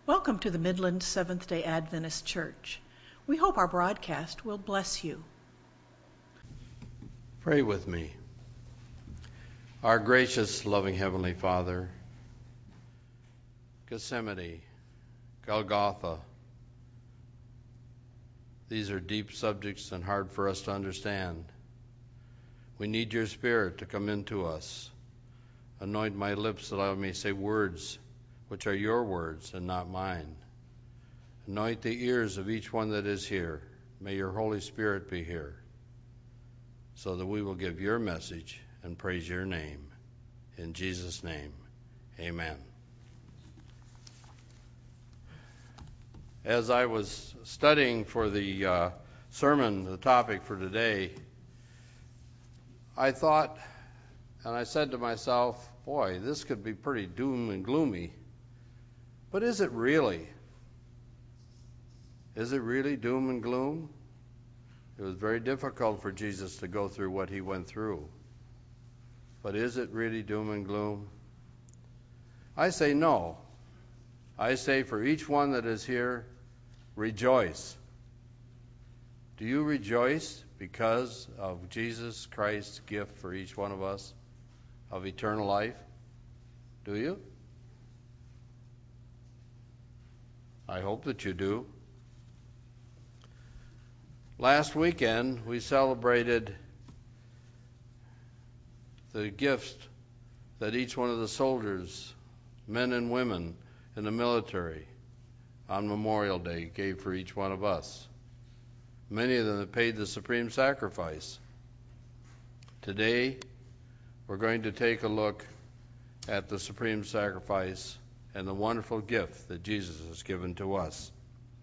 Welcome to the Midland Seventh-day Adventist Church. We hope our broadcast will bless you. Pray with me. Our gracious, loving Heavenly Father, Gethsemane, Golgotha, these are deep subjects and hard for us to understand. We need your Spirit to come into us. Anoint my lips that I may say words which are your words and not mine. Anoint the ears of each one that is here. May your Holy Spirit be here, so that we will give your message and praise your name. In Jesus' name, amen. As I was studying for the sermon, the topic for today, I thought, and I said to myself, boy, this could be pretty doom and gloomy. But is it really? Is it really doom and gloom? It was very difficult for Jesus to go through what he went through. But is it really doom and gloom? I say no. I say for each one that is here, rejoice. Do you rejoice because of Jesus Christ's gift for each one of us of eternal life? Do you? I hope that you do. Last weekend, we celebrated the gift that each one of the soldiers, men and women in the military, on Memorial Day gave for each one of us. Many of them have paid the supreme sacrifice. Today, we're going to take a look at the supreme sacrifice and the wonderful gift that Jesus has given to us.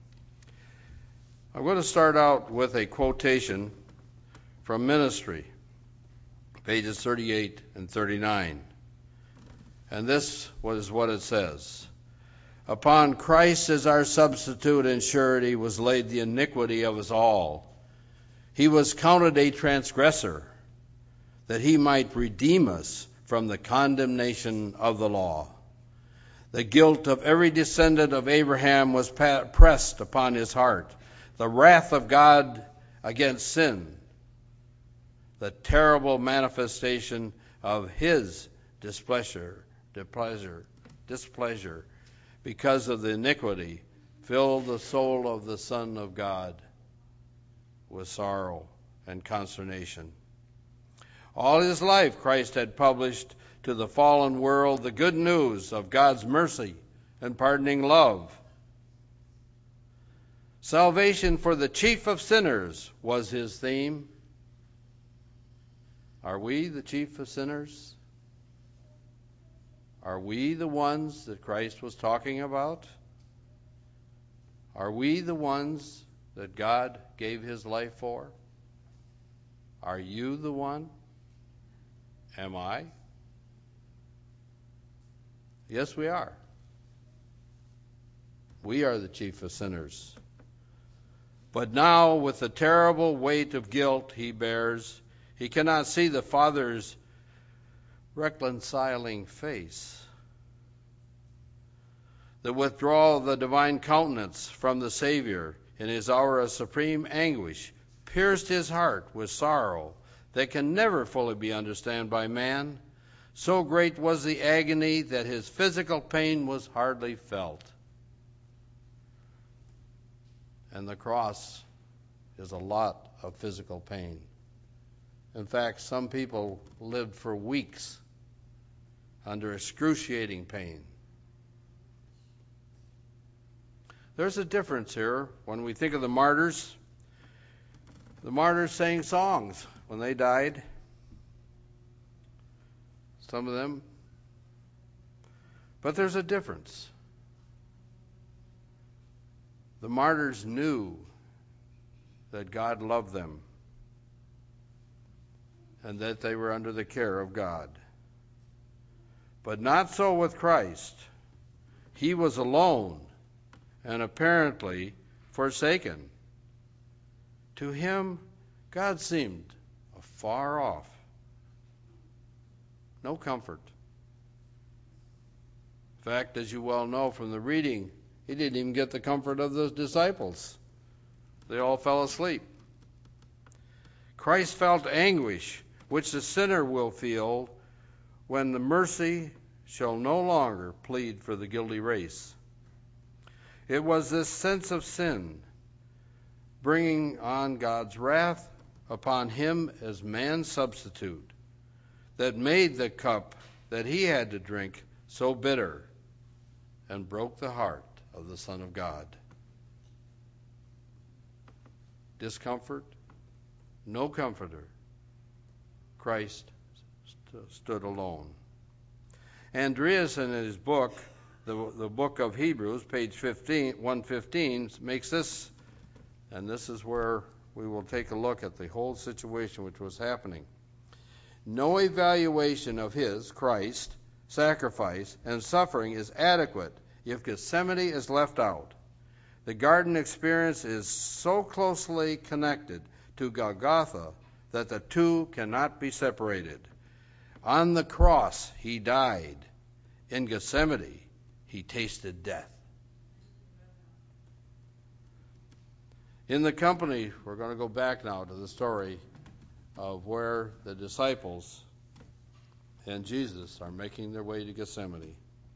I'm going to start out with a quotation from Ministry, pages 38 and 39. And this was what it says. Upon Christ as our substitute and surety was laid the iniquity of us all. He was counted a transgressor, that he might redeem us from the condemnation of the law. The guilt of every descendant of Abraham was pressed upon his heart. The wrath of God against sin, the terrible manifestation of his displeasure, because of the iniquity, filled the soul of the Son of God with sorrow and consternation. All his life, Christ had published to the fallen world the good news of God's mercy and pardoning love. Salvation for the chief of sinners was his theme. Are we the chief of sinners? Are we the ones that Christ was talking about? Are we the ones that God gave his life for? Are you the one? Am I? Yes, we are. We are the chief of sinners. But now, with the terrible weight of guilt he bears, he cannot see the Father's reconciling face. The withdrawal of the divine countenance from the Savior in his hour of supreme anguish pierced his heart with sorrow that can never fully be understood by man. So great was the agony that his physical pain was hardly felt. And the cross is a lot of physical pain. In fact, some people lived for weeks under excruciating pain. There's a difference here when we think of the martyrs. The martyrs sang songs when they died. Some of them. But there's a difference. The martyrs knew that God loved them and that they were under the care of God. But not so with Christ. He was alone and apparently forsaken. To him, God seemed afar off. No comfort. In fact, as you well know from the reading He didn't even get the comfort of the disciples. They all fell asleep. Christ felt anguish, which the sinner will feel when the mercy shall no longer plead for the guilty race. It was this sense of sin, bringing on God's wrath upon him as man's substitute, that made the cup that he had to drink so bitter and broke the heart of the Son of God. Discomfort, no comforter. Christ stood alone. Andreas, in his book, the book of Hebrews, page 115, makes this, and this is where we will take a look at the whole situation which was happening. No evaluation of his, Christ, sacrifice and suffering is adequate if Gethsemane is left out. The garden experience is so closely connected to Golgotha that the two cannot be separated. On the cross, he died. In Gethsemane, he tasted death. In the company, we're going to go back now to the story of where the disciples and Jesus are making their way to Gethsemane.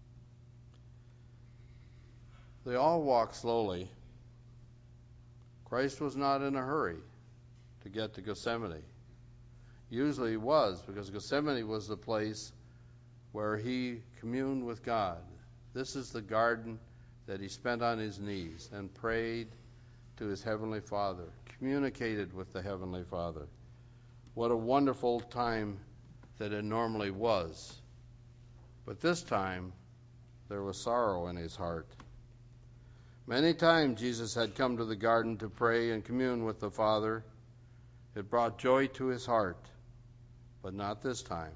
They all walk slowly. Christ was not in a hurry to get to Gethsemane. Usually he was, because Gethsemane was the place where he communed with God. This is the garden that he spent on his knees and prayed to his Heavenly Father, communicated with the Heavenly Father. What a wonderful time that it normally was. But this time, there was sorrow in his heart. Many times Jesus had come to the garden to pray and commune with the Father. It brought joy to his heart, but not this time.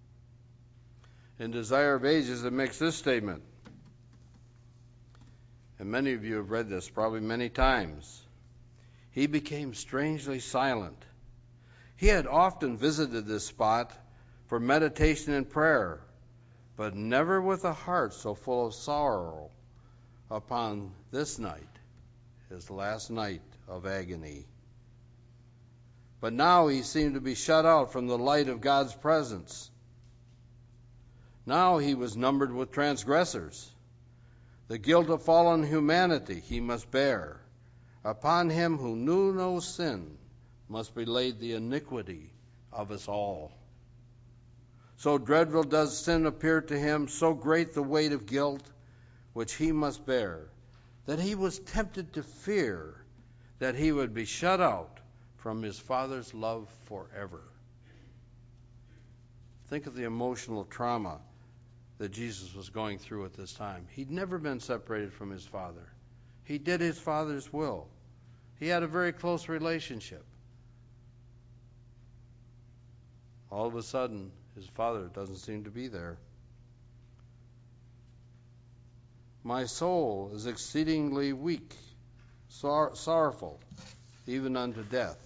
In Desire of Ages, it makes this statement, and many of you have read this probably many times. He became strangely silent. He had often visited this spot for meditation and prayer, but never with a heart so full of sorrow upon this night, his last night of agony. But now he seemed to be shut out from the light of God's presence. Now he was numbered with transgressors. The guilt of fallen humanity he must bear. Upon him who knew no sin must be laid the iniquity of us all. So dreadful does sin appear to him, so great the weight of guilt which he must bear, that he was tempted to fear that he would be shut out from his Father's love forever. Think of the emotional trauma that Jesus was going through at this time. He'd never been separated from his Father. He did his Father's will. He had a very close relationship. All of a sudden, his Father doesn't seem to be there. My soul is exceedingly weak, sorrowful, even unto death.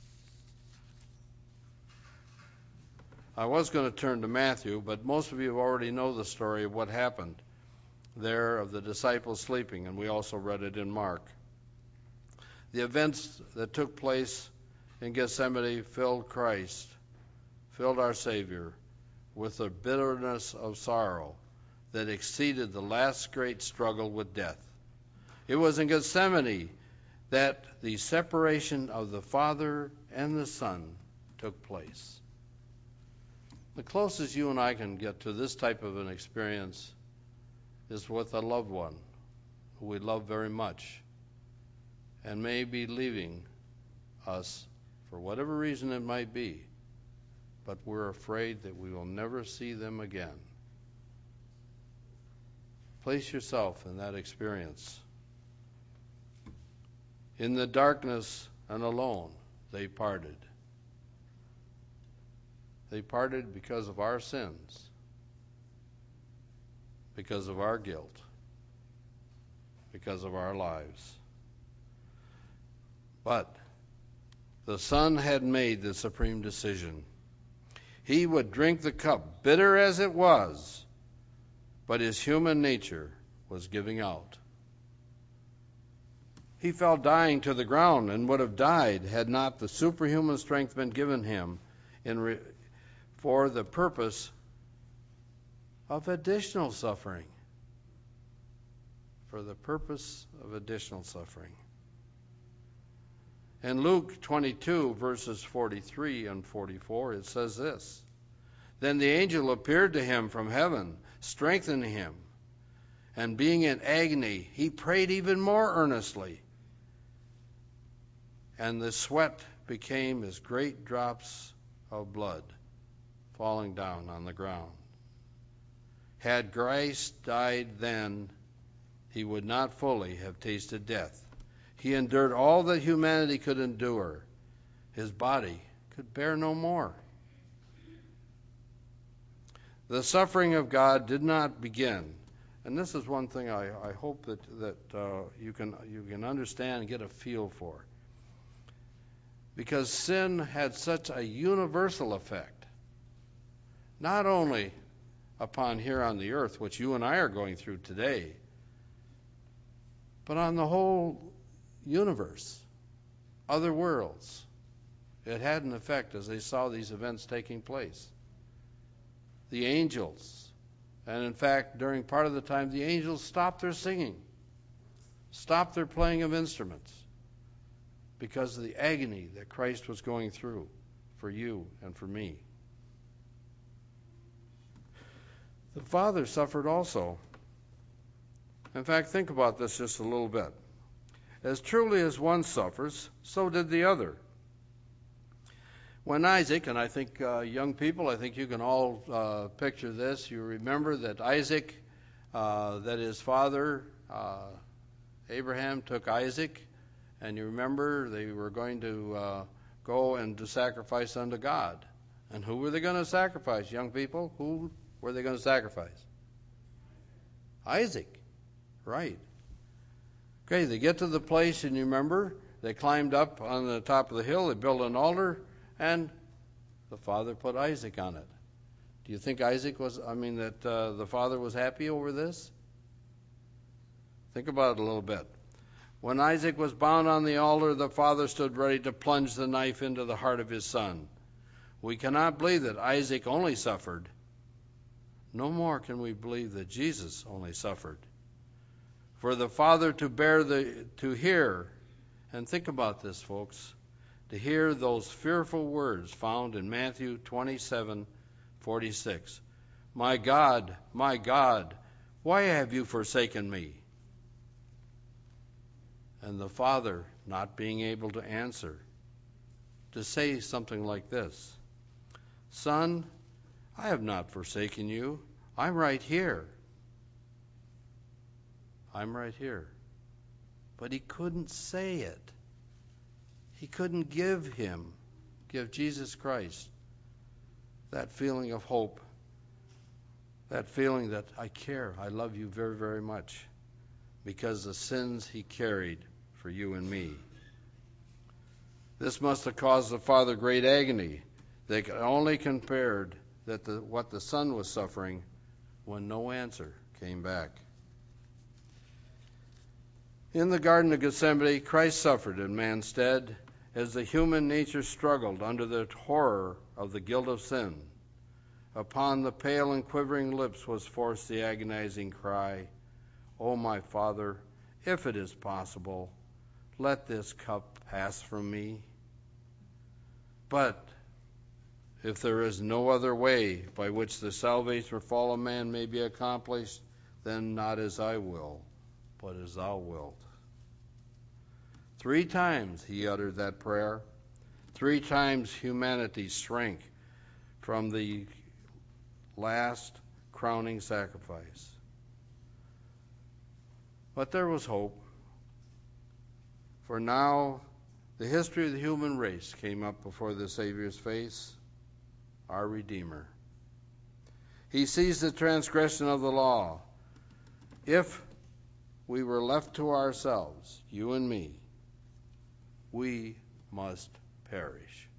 I was going to turn to Matthew, but most of you already know the story of what happened there of the disciples sleeping, and we also read it in Mark. The events that took place in Gethsemane filled Christ, filled our Savior, with a bitterness of sorrow that exceeded the last great struggle with death. It was in Gethsemane that the separation of the Father and the Son took place. The closest you and I can get to this type of an experience is with a loved one who we love very much and may be leaving us for whatever reason it might be, but we're afraid that we will never see them again. Place yourself in that experience. In the darkness and alone, they parted. They parted because of our sins, because of our guilt, because of our lives. But the Son had made the supreme decision. He would drink the cup, bitter as it was, but his human nature was giving out. He fell dying to the ground and would have died had not the superhuman strength been given him for the purpose of additional suffering. For the purpose of additional suffering. In Luke 22, verses 43 and 44, it says this: Then the angel appeared to him from heaven, strengthening him, and being in agony, he prayed even more earnestly. And the sweat became as great drops of blood falling down on the ground. Had Christ died then, he would not fully have tasted death. He endured all that humanity could endure. His body could bear no more. The suffering of God did not begin. And this is one thing I hope that you can understand and get a feel for. Because sin had such a universal effect, not only upon here on the earth, which you and I are going through today, but on the whole universe, other worlds. It had an effect as they saw these events taking place. The angels, and in fact, during part of the time, the angels stopped their singing, stopped their playing of instruments, because of the agony that Christ was going through for you and for me. The Father suffered also. In fact, think about this just a little bit. As truly as one suffers, so did the other. When Isaac, and I think young people, I think you can all picture this. You remember that Isaac, that his father, Abraham, took Isaac, and you remember they were going to go and to sacrifice unto God. And who were they going to sacrifice, young people? Who were they going to sacrifice? Isaac, right. Okay, they get to the place, and you remember, they climbed up on the top of the hill, they built an altar, and the father put Isaac on it. Do you think the father was happy over this? Think about it a little bit. When Isaac was bound on the altar, the father stood ready to plunge the knife into the heart of his son. We cannot believe that Isaac only suffered. No more can we believe that Jesus only suffered. For the Father to hear, and think about this, folks, to hear those fearful words found in Matthew 27:46. My God, why have you forsaken me? And the Father not being able to answer, to say something like this: Son, I have not forsaken you. I'm right here. I'm right here. But he couldn't say it. He couldn't give Jesus Christ that feeling of hope, that feeling that I care, I love you very, very much, because the sins he carried for you and me. This must have caused the Father great agony. They could only compared what the Son was suffering when no answer came back. In the Garden of Gethsemane, Christ suffered in man's stead as the human nature struggled under the horror of the guilt of sin. Upon the pale and quivering lips was forced the agonizing cry, "O my Father, if it is possible, let this cup pass from me. But if there is no other way by which the salvation of fallen man may be accomplished, then not as I will, but as thou wilt." 3 times he uttered that prayer. 3 times humanity shrank from the last crowning sacrifice. But there was hope. For now, the history of the human race came up before the Savior's face, our Redeemer. He sees the transgression of the law. If we were left to ourselves, you and me, we must perish.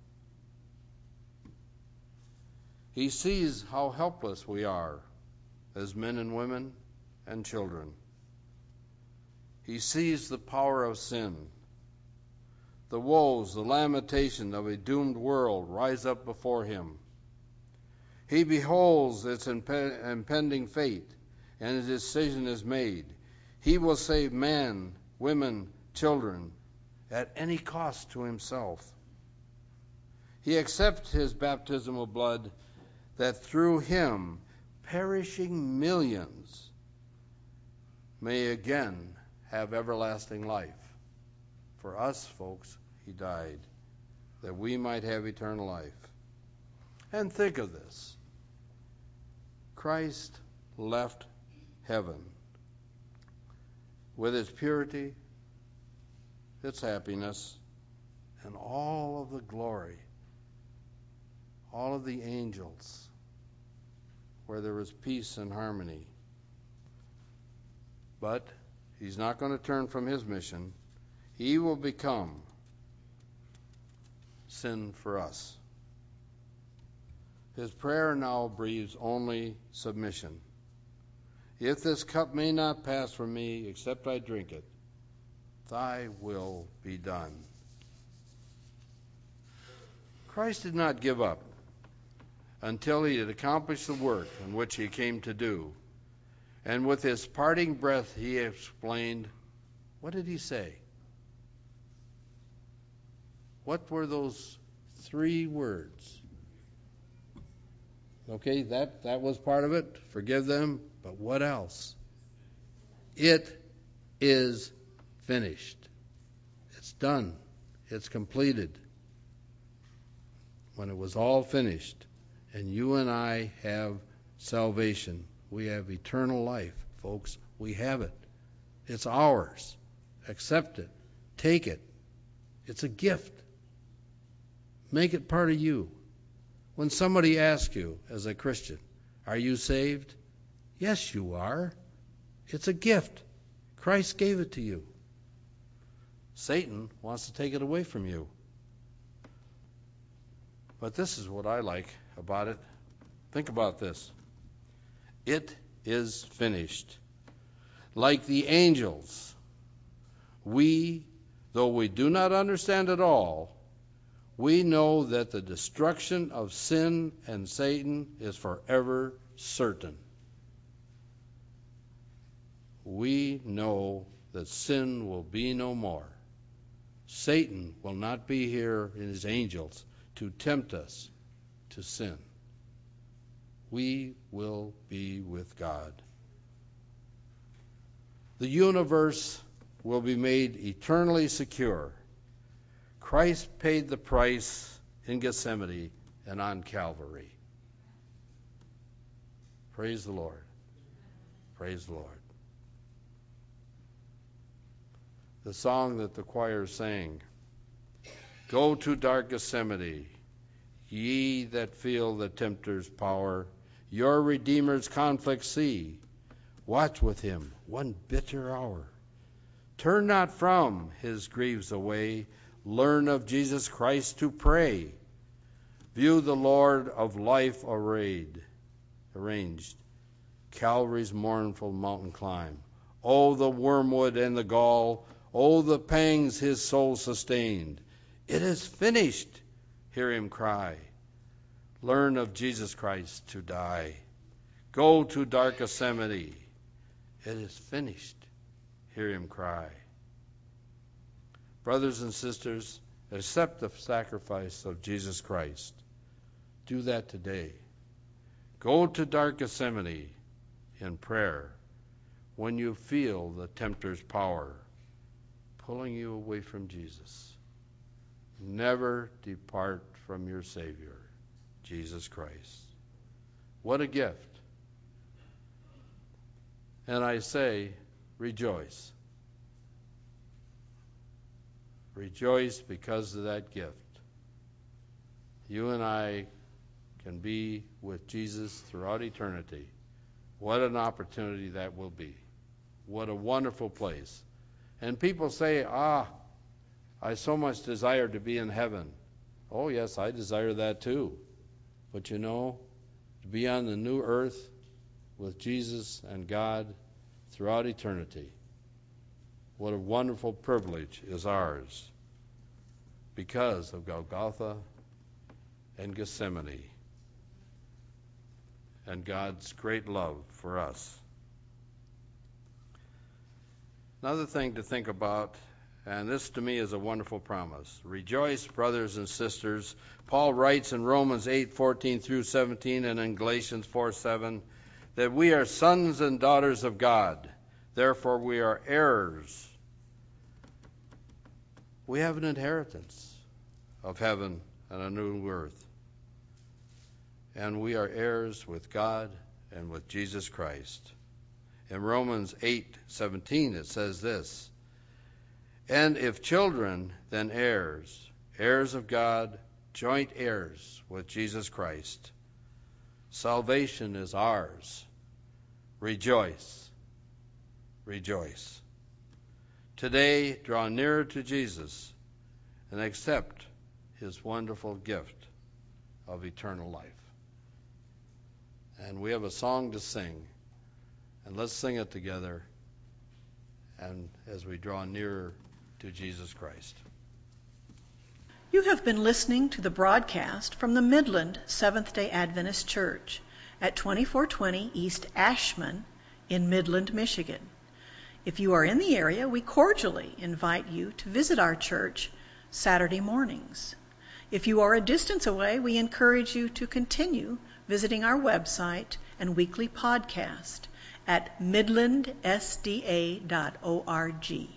He sees how helpless we are as men and women and children. He sees the power of sin, the woes, the lamentation of a doomed world rise up before him. He beholds its impending fate, and a decision is made. He will save men, women, children, at any cost to himself. He accepts his baptismal blood, that through him perishing millions may again have everlasting life. For us, folks, he died, that we might have eternal life. And think of this. Christ left heaven with its purity, its happiness, and all of the glory, all of the angels, where there was peace and harmony. But he's not going to turn from his mission. He will become sin for us. His prayer now breathes only submission. If this cup may not pass from me except I drink it, thy will be done. Christ did not give up until he had accomplished the work in which he came to do. And with his parting breath, he explained, what did he say? What were those 3 words? Okay, that was part of it. Forgive them. But what else? It is finished. It's done. It's completed. When it was all finished, and you and I have salvation, we have eternal life, folks. We have it. It's ours. Accept it. Take it. It's a gift. Make it part of you. When somebody asks you, as a Christian, are you saved? Yes, you are. It's a gift. Christ gave it to you. Satan wants to take it away from you. But this is what I like about it. Think about this. It is finished. Like the angels, though we do not understand it all, we know that the destruction of sin and Satan is forever certain. We know that sin will be no more. Satan will not be here in his angels to tempt us to sin. We will be with God. The universe will be made eternally secure. Christ paid the price in Gethsemane and on Calvary. Praise the Lord. Praise the Lord. The song that the choir sang, go to dark Gethsemane, ye that feel the tempter's power, your Redeemer's conflict see. Watch with him one bitter hour. Turn not from his griefs away. Learn of Jesus Christ to pray. View the Lord of life arranged. Calvary's mournful mountain climb. Oh, the wormwood and the gall. Oh, the pangs his soul sustained. It is finished. Hear him cry. Learn of Jesus Christ to die. Go to dark Gethsemane. It is finished. Hear him cry. Brothers and sisters, accept the sacrifice of Jesus Christ. Do that today. Go to dark Gethsemane in prayer when you feel the tempter's power pulling you away from Jesus. Never depart from your Savior, Jesus Christ. What a gift. And I say, rejoice. Rejoice because of that gift. You and I can be with Jesus throughout eternity. What an opportunity that will be. What a wonderful place. And people say, I so much desire to be in heaven. Oh, yes, I desire that too. But you know, to be on the new earth with Jesus and God throughout eternity. What a wonderful privilege is ours because of Golgotha and Gethsemane and God's great love for us. Another thing to think about, and this to me is a wonderful promise. Rejoice, brothers and sisters. Paul writes in Romans 8:14 through 17 and in Galatians 4:7 that we are sons and daughters of God. Therefore we are heirs. We have an inheritance of heaven and a new earth. And we are heirs with God and with Jesus Christ. In Romans 8:17 it says this, and if children, then heirs, heirs of God, joint heirs with Jesus Christ. Salvation is ours. Rejoice, rejoice. Today, draw nearer to Jesus and accept his wonderful gift of eternal life. And we have a song to sing, and let's sing it together and as we draw nearer to Jesus Christ. You have been listening to the broadcast from the Midland Seventh-day Adventist Church at 2420 East Ashman in Midland, Michigan. If you are in the area, we cordially invite you to visit our church Saturday mornings. If you are a distance away, we encourage you to continue visiting our website and weekly podcast at midlandsda.org.